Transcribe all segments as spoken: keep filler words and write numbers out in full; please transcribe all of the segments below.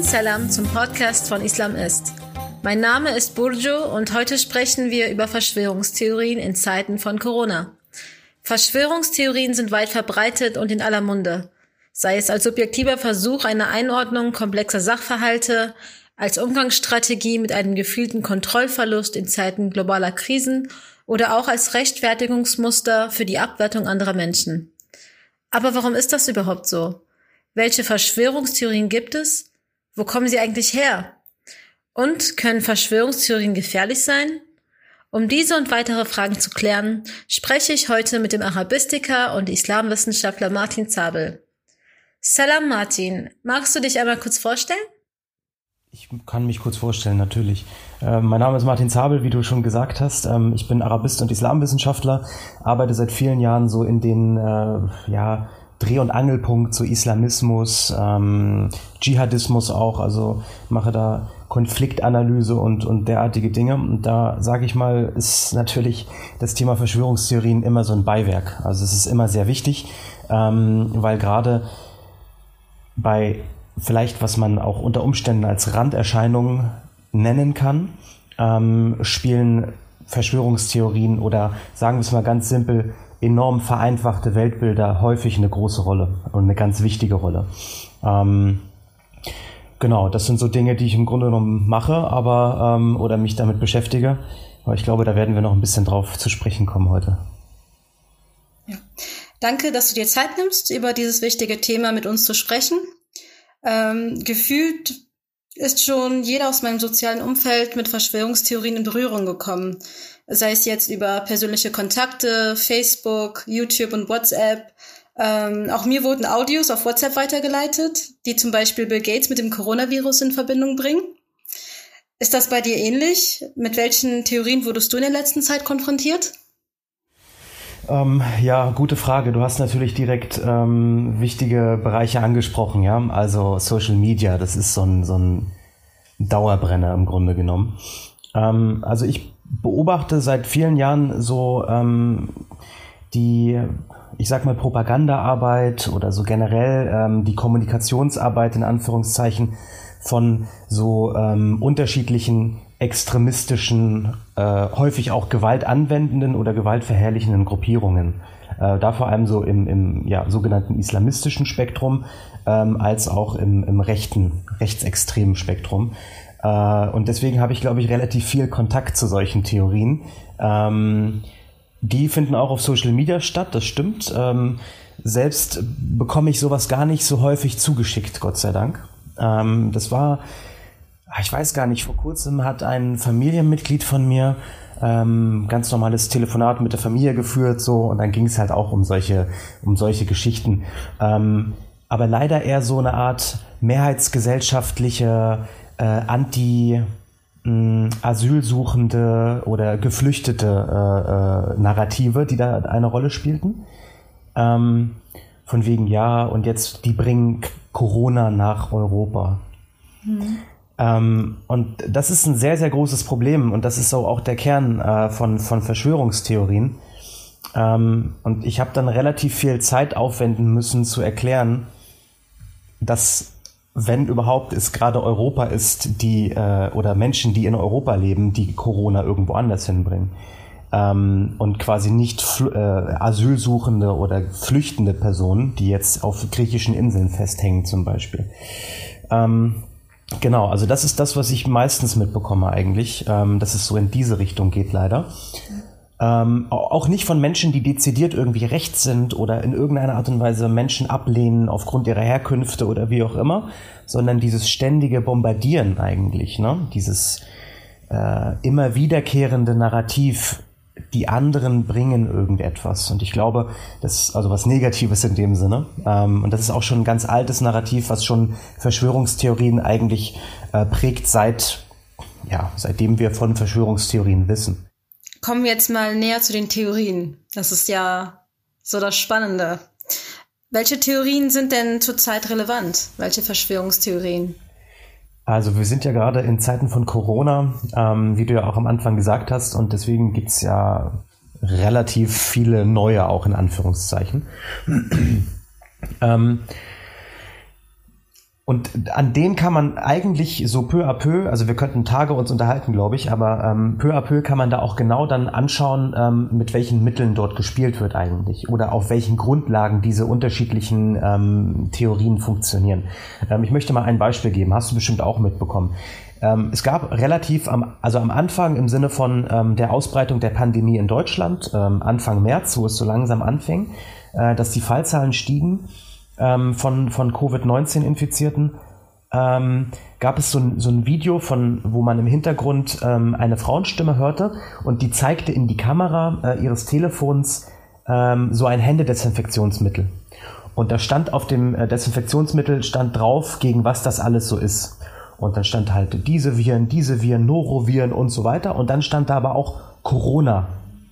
Salam zum Podcast von Islam ist. Mein Name ist Burcu und heute sprechen wir über Verschwörungstheorien in Zeiten von Corona. Verschwörungstheorien sind weit verbreitet und in aller Munde, sei es als subjektiver Versuch einer Einordnung komplexer Sachverhalte, als Umgangsstrategie mit einem gefühlten Kontrollverlust in Zeiten globaler Krisen oder auch als Rechtfertigungsmuster für die Abwertung anderer Menschen. Aber warum ist das überhaupt so? Welche Verschwörungstheorien gibt es? Wo kommen sie eigentlich her? Und können Verschwörungstheorien gefährlich sein? Um diese und weitere Fragen zu klären, spreche ich heute mit dem Arabistiker und Islamwissenschaftler Martin Zabel. Salam Martin, magst du dich einmal kurz vorstellen? Ich kann mich kurz vorstellen, natürlich. Äh, mein Name ist Martin Zabel, wie du schon gesagt hast. Ähm, ich bin Arabist und Islamwissenschaftler, arbeite seit vielen Jahren so in den äh, ja, Dreh- und Angelpunkt zu Islamismus, ähm, Dschihadismus auch, also mache da Konfliktanalyse und, und derartige Dinge. Und da, sage ich mal, ist natürlich das Thema Verschwörungstheorien immer so ein Beiwerk. Also es ist immer sehr wichtig, ähm, weil gerade bei vielleicht, was man auch unter Umständen als Randerscheinungen nennen kann, ähm, spielen Verschwörungstheorien oder, sagen wir es mal ganz simpel, enorm vereinfachte Weltbilder häufig eine große Rolle und eine ganz wichtige Rolle. Ähm, genau, das sind so Dinge, die ich im Grunde genommen mache, aber ähm, oder mich damit beschäftige. Aber ich glaube, da werden wir noch ein bisschen drauf zu sprechen kommen heute. Ja. Danke, dass du dir Zeit nimmst, über dieses wichtige Thema mit uns zu sprechen. Ähm, gefühlt ist schon jeder aus meinem sozialen Umfeld mit Verschwörungstheorien in Berührung gekommen. Sei es jetzt über persönliche Kontakte, Facebook, YouTube und WhatsApp. Ähm, auch mir wurden Audios auf WhatsApp weitergeleitet, die zum Beispiel Bill Gates mit dem Coronavirus in Verbindung bringen. Ist das bei dir ähnlich? Mit welchen Theorien wurdest du in der letzten Zeit konfrontiert? Ähm, ja, gute Frage. Du hast natürlich direkt ähm, wichtige Bereiche angesprochen, ja. Also Social Media, das ist so ein, so ein Dauerbrenner im Grunde genommen. Ähm, also ich beobachte seit vielen Jahren so ähm, die, ich sag mal, Propagandaarbeit oder so generell ähm, die Kommunikationsarbeit in Anführungszeichen von so ähm, unterschiedlichen extremistischen, äh, häufig auch gewaltanwendenden oder gewaltverherrlichenden Gruppierungen. Äh, da vor allem so im, im ja, sogenannten islamistischen Spektrum, ähm, als auch im, im rechten, rechtsextremen Spektrum. Äh, und deswegen habe ich, glaube ich, relativ viel Kontakt zu solchen Theorien. Ähm, die finden auch auf Social Media statt, das stimmt. Ähm, selbst bekomme ich sowas gar nicht so häufig zugeschickt, Gott sei Dank. Ähm, das war... Ich weiß gar nicht, vor kurzem hat ein Familienmitglied von mir ähm, ganz normales Telefonat mit der Familie geführt, so, und dann ging es halt auch um solche, um solche Geschichten. Ähm, aber leider eher so eine Art mehrheitsgesellschaftliche, äh, anti- mh, asylsuchende oder geflüchtete äh, äh, Narrative, die da eine Rolle spielten. Ähm, von wegen, ja, und jetzt, die bringen Corona nach Europa. Mhm. Ähm, und das ist ein sehr, sehr großes Problem und das ist so auch der Kern äh, von, von Verschwörungstheorien. Ähm, und ich habe dann relativ viel Zeit aufwenden müssen zu erklären, dass, wenn überhaupt, es gerade Europa ist, die äh, oder Menschen, die in Europa leben, die Corona irgendwo anders hinbringen. Ähm, und quasi nicht fl- äh, asylsuchende oder flüchtende Personen, die jetzt auf griechischen Inseln festhängen zum Beispiel. Ähm, Genau, also das ist das, was ich meistens mitbekomme eigentlich, ähm, dass es so in diese Richtung geht leider. Ähm, auch nicht von Menschen, die dezidiert irgendwie rechts sind oder in irgendeiner Art und Weise Menschen ablehnen aufgrund ihrer Herkünfte oder wie auch immer, sondern dieses ständige Bombardieren eigentlich, ne? Dieses äh, immer wiederkehrende Narrativ, die anderen bringen irgendetwas. Und ich glaube, das ist also was Negatives in dem Sinne. Ähm, und das ist auch schon ein ganz altes Narrativ, was schon Verschwörungstheorien eigentlich äh, prägt, seit, ja, seitdem wir von Verschwörungstheorien wissen. Kommen wir jetzt mal näher zu den Theorien. Das ist ja so das Spannende. Welche Theorien sind denn zurzeit relevant? Welche Verschwörungstheorien? Also wir sind ja gerade in Zeiten von Corona, ähm, wie du ja auch am Anfang gesagt hast, und deswegen gibt's ja relativ viele neue, auch in Anführungszeichen. ähm, Und an denen kann man eigentlich so peu à peu, also wir könnten Tage uns unterhalten, glaube ich, aber ähm, peu à peu kann man da auch genau dann anschauen, ähm, mit welchen Mitteln dort gespielt wird eigentlich oder auf welchen Grundlagen diese unterschiedlichen ähm, Theorien funktionieren. Ähm, ich möchte mal ein Beispiel geben, hast du bestimmt auch mitbekommen. Ähm, es gab relativ, am, also am Anfang im Sinne von ähm, der Ausbreitung der Pandemie in Deutschland, ähm, Anfang März, wo es so langsam anfing, äh, dass die Fallzahlen stiegen, von, von Covid neunzehn Infizierten, ähm, gab es so ein, so ein Video, von, wo man im Hintergrund ähm, eine Frauenstimme hörte und die zeigte in die Kamera äh, ihres Telefons ähm, so ein Händedesinfektionsmittel. Und da stand auf dem äh, Desinfektionsmittel stand drauf, gegen was das alles so ist. Und dann stand halt diese Viren, diese Viren, Noroviren und so weiter. Und dann stand da aber auch Corona.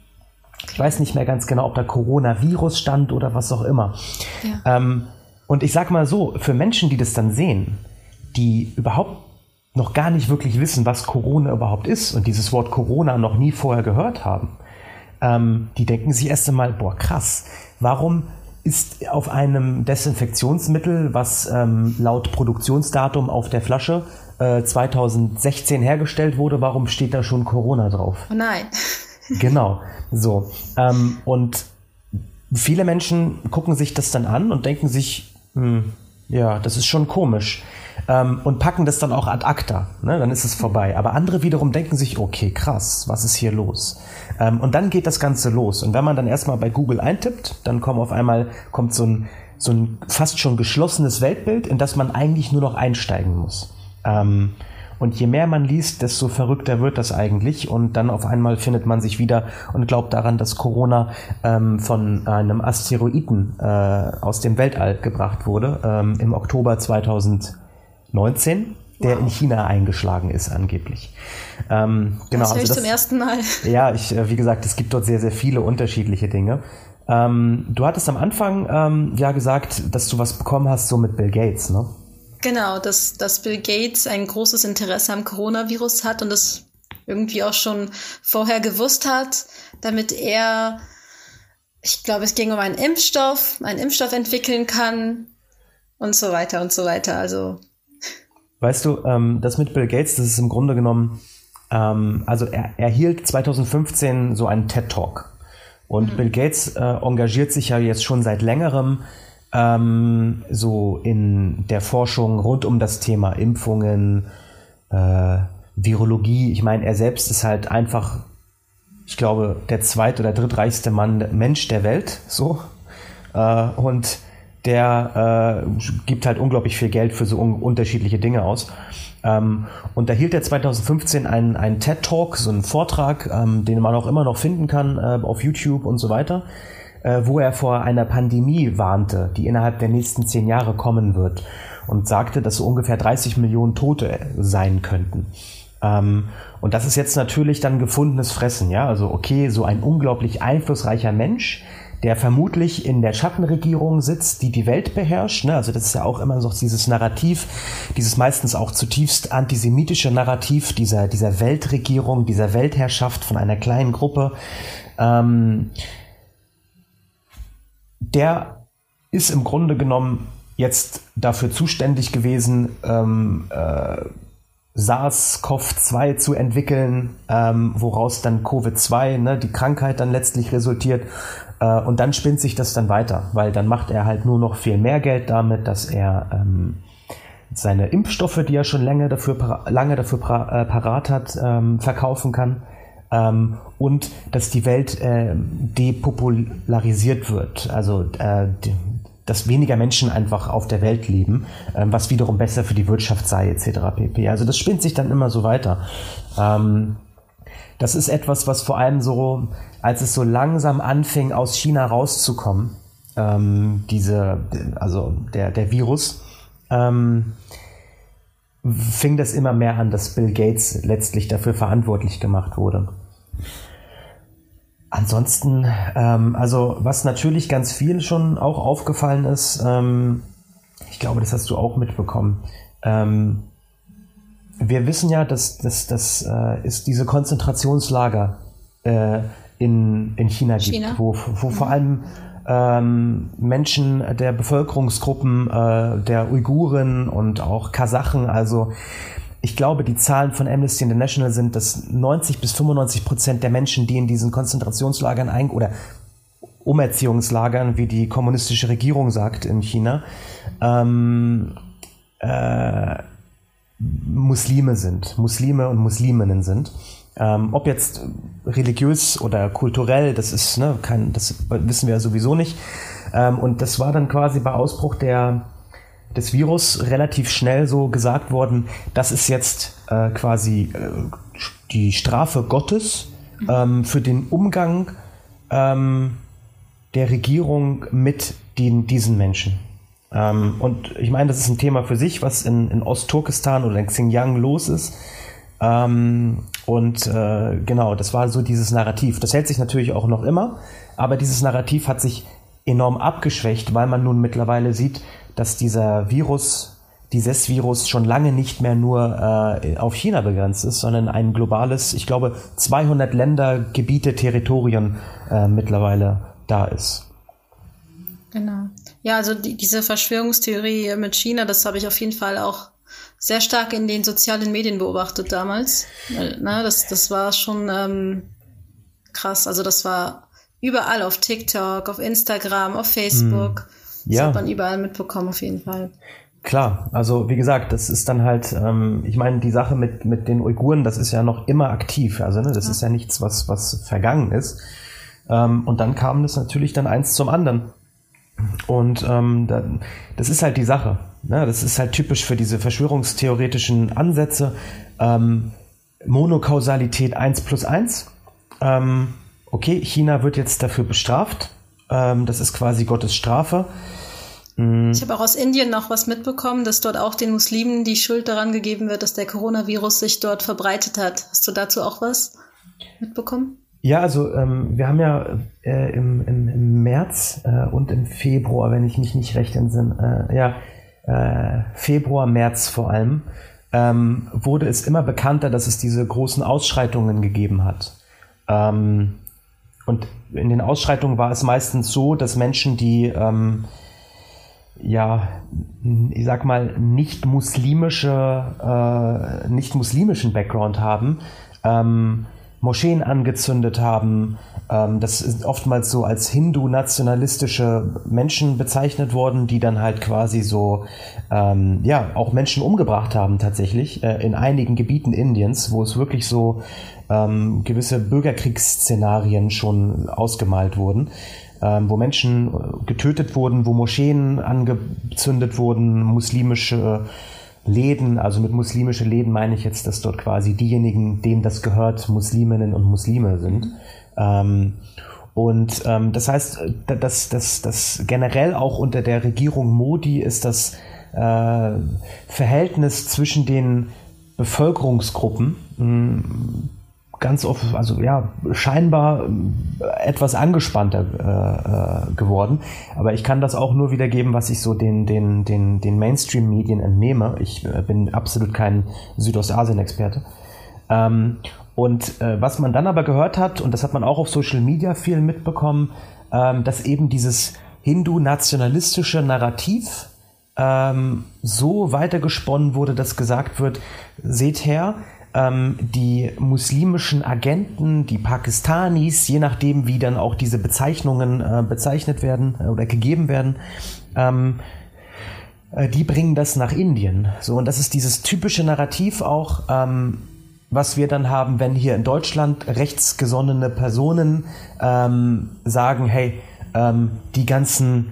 Ich weiß nicht mehr ganz genau, ob da Coronavirus stand oder was auch immer. Ja. Ähm, und ich sag mal so, für Menschen, die das dann sehen, die überhaupt noch gar nicht wirklich wissen, was Corona überhaupt ist und dieses Wort Corona noch nie vorher gehört haben, ähm, die denken sich erst einmal, boah krass, warum ist auf einem Desinfektionsmittel, was ähm, laut Produktionsdatum auf der Flasche äh, zweitausendsechzehn hergestellt wurde, warum steht da schon Corona drauf? Oh nein. Genau, so. Ähm, und viele Menschen gucken sich das dann an und denken sich, hm, ja, das ist schon komisch. Ähm, und packen das dann auch ad acta, ne? Dann ist es vorbei. Aber andere wiederum denken sich, okay, krass, was ist hier los? Ähm, und dann geht das Ganze los. Und wenn man dann erstmal bei Google eintippt, dann kommt auf einmal kommt so ein, so ein fast schon geschlossenes Weltbild, in das man eigentlich nur noch einsteigen muss. Ähm, Und je mehr man liest, desto verrückter wird das eigentlich. Und dann auf einmal findet man sich wieder und glaubt daran, dass Corona ähm, von einem Asteroiden äh, aus dem Weltall gebracht wurde, ähm, im Oktober zweitausendneunzehn, der wow. in China eingeschlagen ist angeblich. Ähm, genau, das höre ich also das, zum ersten Mal. Ja, ich, wie gesagt, es gibt dort sehr, sehr viele unterschiedliche Dinge. Ähm, du hattest am Anfang ähm, ja gesagt, dass du was bekommen hast so mit Bill Gates, ne? Genau, dass, dass Bill Gates ein großes Interesse am Coronavirus hat und das irgendwie auch schon vorher gewusst hat, damit er, ich glaube, es ging um einen Impfstoff, einen Impfstoff entwickeln kann und so weiter und so weiter. Also, weißt du, ähm, das mit Bill Gates, das ist im Grunde genommen, ähm, also er, er hielt zweitausendfünfzehn so einen TED-Talk und mhm. Bill Gates äh, engagiert sich ja jetzt schon seit längerem Ähm, so in der Forschung rund um das Thema Impfungen, äh, Virologie. Ich meine, er selbst ist halt einfach, ich glaube, der zweit- oder drittreichste Mann, Mensch der Welt, so. Äh, und der äh, gibt halt unglaublich viel Geld für so un- unterschiedliche Dinge aus. Ähm, und da hielt er zweitausendfünfzehn einen, einen TED-Talk, so einen Vortrag, ähm, den man auch immer noch finden kann äh, auf YouTube und so weiter, wo er vor einer Pandemie warnte, die innerhalb der nächsten zehn Jahre kommen wird und sagte, dass so ungefähr dreißig Millionen Tote sein könnten. Ähm, und das ist jetzt natürlich dann gefundenes Fressen, ja, also okay, so ein unglaublich einflussreicher Mensch, der vermutlich in der Schattenregierung sitzt, die die Welt beherrscht, ne? Also das ist ja auch immer so dieses Narrativ, dieses meistens auch zutiefst antisemitische Narrativ dieser, dieser Weltregierung, dieser Weltherrschaft von einer kleinen Gruppe, ähm, der ist im Grunde genommen jetzt dafür zuständig gewesen, ähm, äh, SARS-C o V zwei zu entwickeln, ähm, woraus dann Covid zwei, ne, die Krankheit dann letztlich resultiert. Äh, und dann spinnt sich das dann weiter, weil dann macht er halt nur noch viel mehr Geld damit, dass er ähm, seine Impfstoffe, die er schon lange dafür, lange dafür pra, äh, parat hat, ähm, verkaufen kann. Ähm, und dass die Welt äh, depopularisiert wird, also äh, die, dass weniger Menschen einfach auf der Welt leben, äh, was wiederum besser für die Wirtschaft sei, et cetera pp. Also das spinnt sich dann immer so weiter. Ähm, das ist etwas, was vor allem so, als es so langsam anfing, aus China rauszukommen, ähm, diese, also der, der Virus, ähm, fing das immer mehr an, dass Bill Gates letztlich dafür verantwortlich gemacht wurde. Ansonsten, ähm, also was natürlich ganz viel schon auch aufgefallen ist, ähm, ich glaube, das hast du auch mitbekommen, ähm, wir wissen ja, dass das dass, äh, es diese Konzentrationslager äh, in, in China gibt, China? wo, wo mhm. vor allem ähm, Menschen der Bevölkerungsgruppen äh, der Uiguren und auch Kasachen. Also ich glaube, die Zahlen von Amnesty International sind, dass neunzig bis fünfundneunzig Prozent der Menschen, die in diesen Konzentrationslagern ein oder Umerziehungslagern, wie die kommunistische Regierung sagt in China, ähm, äh, Muslime sind, Muslime und Musliminnen sind. Ähm, ob jetzt religiös oder kulturell, das ist, ne, kein, das wissen wir ja sowieso nicht. Ähm, und das war dann quasi bei Ausbruch der, des Virus relativ schnell so gesagt worden, das ist jetzt äh, quasi äh, die Strafe Gottes ähm, für den Umgang ähm, der Regierung mit den, diesen Menschen. Ähm, und ich meine, das ist ein Thema für sich, was in, in Ostturkestan oder in Xinjiang los ist. Ähm, und äh, genau, das war so dieses Narrativ. Das hält sich natürlich auch noch immer, aber dieses Narrativ hat sich enorm abgeschwächt, weil man nun mittlerweile sieht, dass dieser Virus, dieses Virus schon lange nicht mehr nur äh, auf China begrenzt ist, sondern ein globales, ich glaube, zweihundert Länder, Gebiete, Territorien äh, mittlerweile da ist. Genau. Ja, also die, diese Verschwörungstheorie mit China, das habe ich auf jeden Fall auch sehr stark in den sozialen Medien beobachtet damals. Na, das, das war schon ähm, krass. Also das war überall auf TikTok, auf Instagram, auf Facebook. Hm. Ja. Das hat man überall mitbekommen auf jeden Fall. Klar, also wie gesagt, das ist dann halt, ähm, ich meine, die Sache mit mit den Uiguren, das ist ja noch immer aktiv. Also ne, das ja. ist ja nichts, was was vergangen ist. Ähm, und dann kam das natürlich dann eins zum anderen. Und ähm, da, das ist halt die Sache. Ne? Das ist halt typisch für diese verschwörungstheoretischen Ansätze. Ähm, Monokausalität eins plus eins. Ähm, okay, China wird jetzt dafür bestraft. Ähm, das ist quasi Gottes Strafe. Mhm. Ich habe auch aus Indien noch was mitbekommen, dass dort auch den Muslimen die Schuld daran gegeben wird, dass der Coronavirus sich dort verbreitet hat. Hast du dazu auch was mitbekommen? Ja, also ähm, wir haben ja äh, im, im, im März äh, und im Februar, wenn ich mich nicht recht entsinne, äh, ja, äh, Februar, März vor allem, ähm, wurde es immer bekannter, dass es diese großen Ausschreitungen gegeben hat. Ähm, und in den Ausschreitungen war es meistens so, dass Menschen, die ähm, ja, ich sag mal, nicht muslimische, äh, nicht muslimischen Background haben, ähm, Moscheen angezündet haben. Ähm, das ist oftmals so als hindu-nationalistische Menschen bezeichnet worden, die dann halt quasi so, ähm, ja, auch Menschen umgebracht haben tatsächlich, äh, in einigen Gebieten Indiens, wo es wirklich so ähm, gewisse Bürgerkriegsszenarien schon ausgemalt wurden, ähm, wo Menschen getötet wurden, wo Moscheen angezündet wurden, muslimische Läden, also mit muslimische Läden meine ich jetzt, dass dort quasi diejenigen, denen das gehört, Musliminnen und Muslime sind. Ähm, und ähm, das heißt, dass das, das generell auch unter der Regierung Modi ist das äh, Verhältnis zwischen den Bevölkerungsgruppen mh, ganz oft, also ja, scheinbar etwas angespannter äh, geworden. Aber ich kann das auch nur wiedergeben, was ich so den, den, den, den Mainstream-Medien entnehme. Ich äh, bin absolut kein Südostasien-Experte. Ähm, und äh, was man dann aber gehört hat, und das hat man auch auf Social Media viel mitbekommen, ähm, dass eben dieses hindu-nationalistische Narrativ ähm, so weitergesponnen wurde, dass gesagt wird, seht her, die muslimischen Agenten, die Pakistanis, je nachdem, wie dann auch diese Bezeichnungen äh, bezeichnet werden äh, oder gegeben werden, ähm, äh, die bringen das nach Indien. So, und das ist dieses typische Narrativ auch, ähm, was wir dann haben, wenn hier in Deutschland rechtsgesonnene Personen ähm, sagen, hey, ähm, die ganzen,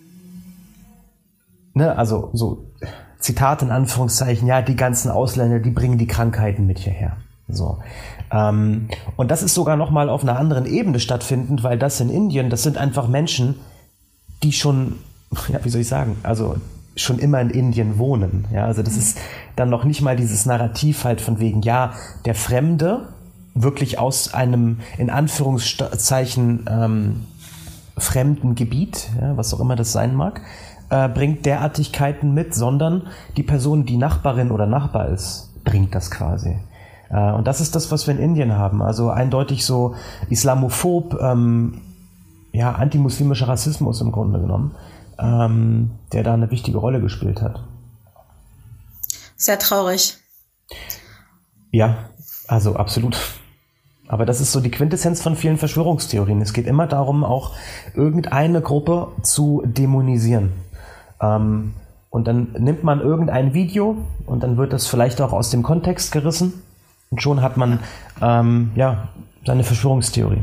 ne, also so Zitat in Anführungszeichen, ja, die ganzen Ausländer, die bringen die Krankheiten mit hierher. So. Ähm, und das ist sogar nochmal auf einer anderen Ebene stattfindend, weil das in Indien, das sind einfach Menschen, die schon, ja, wie soll ich sagen, also schon immer in Indien wohnen. Ja, also das ist dann noch nicht mal dieses Narrativ halt von wegen, ja, der Fremde wirklich aus einem, in Anführungszeichen, ähm, fremden Gebiet, ja, was auch immer das sein mag, bringt Derartigkeiten mit, sondern die Person, die Nachbarin oder Nachbar ist, bringt das quasi. Und das ist das, was wir in Indien haben. Also eindeutig so islamophob, ähm, ja, antimuslimischer Rassismus im Grunde genommen, ähm, der da eine wichtige Rolle gespielt hat. Sehr traurig. Ja, also absolut. Aber das ist so die Quintessenz von vielen Verschwörungstheorien. Es geht immer darum, auch irgendeine Gruppe zu dämonisieren. Ähm, und dann nimmt man irgendein Video und dann wird das vielleicht auch aus dem Kontext gerissen und schon hat man ähm, ja, seine Verschwörungstheorie.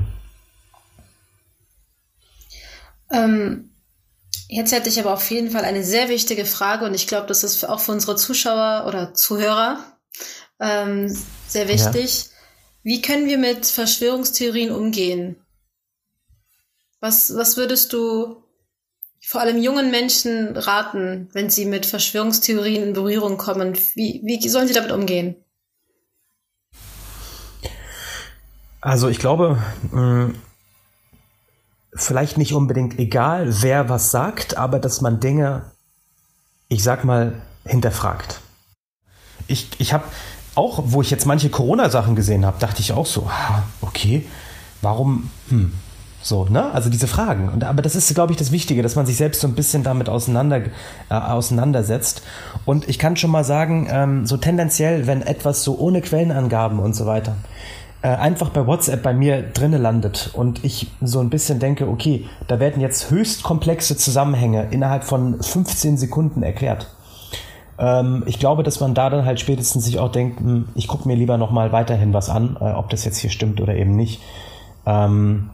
Ähm, jetzt hätte ich aber auf jeden Fall eine sehr wichtige Frage und ich glaube, das ist auch für unsere Zuschauer oder Zuhörer ähm, sehr wichtig. Ja. Wie können wir mit Verschwörungstheorien umgehen? Was, was würdest du vor allem jungen Menschen raten, wenn sie mit Verschwörungstheorien in Berührung kommen? Wie, wie sollen sie damit umgehen? Also ich glaube, mh, vielleicht nicht unbedingt egal, wer was sagt, aber dass man Dinge, ich sag mal, hinterfragt. Ich, ich habe auch, wo ich jetzt manche Corona-Sachen gesehen habe, dachte ich auch so, okay, warum, hm, so, ne? Also diese Fragen. Und, aber das ist, glaube ich, das Wichtige, dass man sich selbst so ein bisschen damit auseinander, äh, auseinandersetzt. Und ich kann schon mal sagen, ähm, so tendenziell, wenn etwas so ohne Quellenangaben und so weiter äh, einfach bei WhatsApp bei mir drinne landet und ich so ein bisschen denke, okay, da werden jetzt höchst komplexe Zusammenhänge innerhalb von fünfzehn Sekunden erklärt. Ich glaube, dass man da dann halt spätestens sich auch denkt, ich gucke mir lieber nochmal weiterhin was an, ob das jetzt hier stimmt oder eben nicht. Ähm,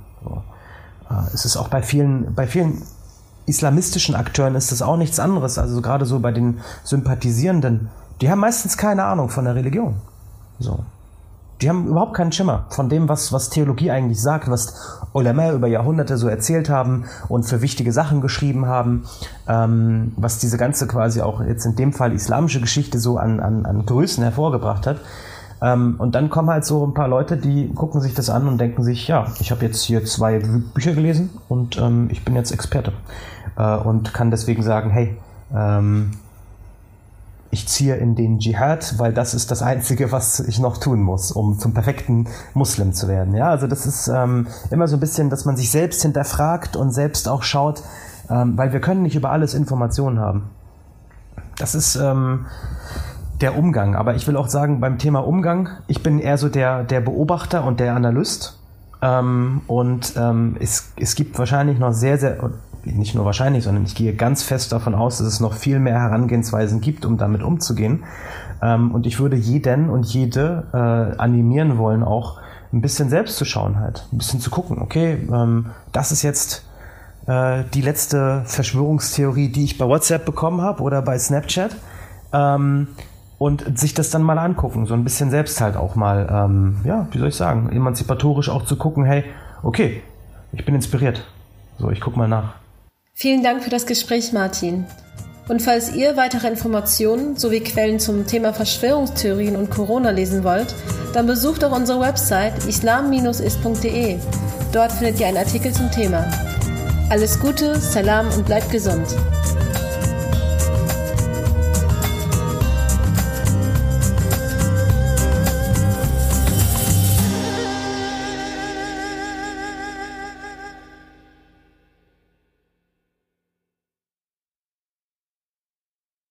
es ist auch bei vielen, bei vielen islamistischen Akteuren ist das auch nichts anderes. Also gerade so bei den Sympathisierenden, die haben meistens keine Ahnung von der Religion. So. Die haben überhaupt keinen Schimmer von dem, was, was Theologie eigentlich sagt, was Ulama über Jahrhunderte so erzählt haben und für wichtige Sachen geschrieben haben, ähm, was diese ganze quasi auch jetzt in dem Fall islamische Geschichte so an, an, an Größen hervorgebracht hat. Ähm, und dann kommen halt so ein paar Leute, die gucken sich das an und denken sich, ja, ich habe jetzt hier zwei Bücher gelesen und ähm, ich bin jetzt Experte äh, und kann deswegen sagen, hey, ähm, ich ziehe in den Dschihad, weil das ist das Einzige, was ich noch tun muss, um zum perfekten Muslim zu werden. Ja, also das ist ähm, immer so ein bisschen, dass man sich selbst hinterfragt und selbst auch schaut, ähm, weil wir können nicht über alles Informationen haben. Das ist ähm, der Umgang. Aber ich will auch sagen, beim Thema Umgang, ich bin eher so der, der Beobachter und der Analyst. Ähm, und ähm, es, es gibt wahrscheinlich noch sehr, sehr... nicht nur wahrscheinlich, sondern ich gehe ganz fest davon aus, dass es noch viel mehr Herangehensweisen gibt, um damit umzugehen. Ähm, und ich würde jeden und jede äh, animieren wollen, auch ein bisschen selbst zu schauen halt. Ein bisschen zu gucken, okay, ähm, das ist jetzt äh, die letzte Verschwörungstheorie, die ich bei WhatsApp bekommen habe oder bei Snapchat. Ähm, und sich das dann mal angucken, so ein bisschen selbst halt auch mal, ähm, ja, wie soll ich sagen, emanzipatorisch auch zu gucken, hey, okay, ich bin inspiriert. So, ich guck mal nach. Vielen Dank für das Gespräch, Martin. Und falls ihr weitere Informationen sowie Quellen zum Thema Verschwörungstheorien und Corona lesen wollt, dann besucht auch unsere Website islam Bindestrich ist Punkt de. Dort findet ihr einen Artikel zum Thema. Alles Gute, Salam und bleibt gesund.